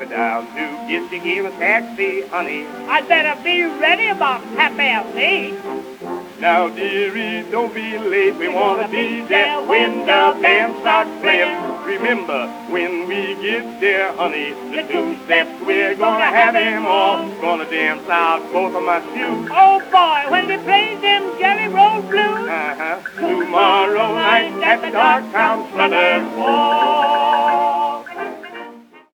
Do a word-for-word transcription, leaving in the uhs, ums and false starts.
down to get you in a taxi, honey. I'd better be ready about half past eight. Now, dearie, don't be late. We want to be there when the band starts playing. Remember, when we get there, honey, the two steps we're gonna have them all. Gonna dance out both of my shoes. Oh boy, when they play them Jelly Roll Blues. Uh-huh. Tomorrow night at the Dark Town Struther.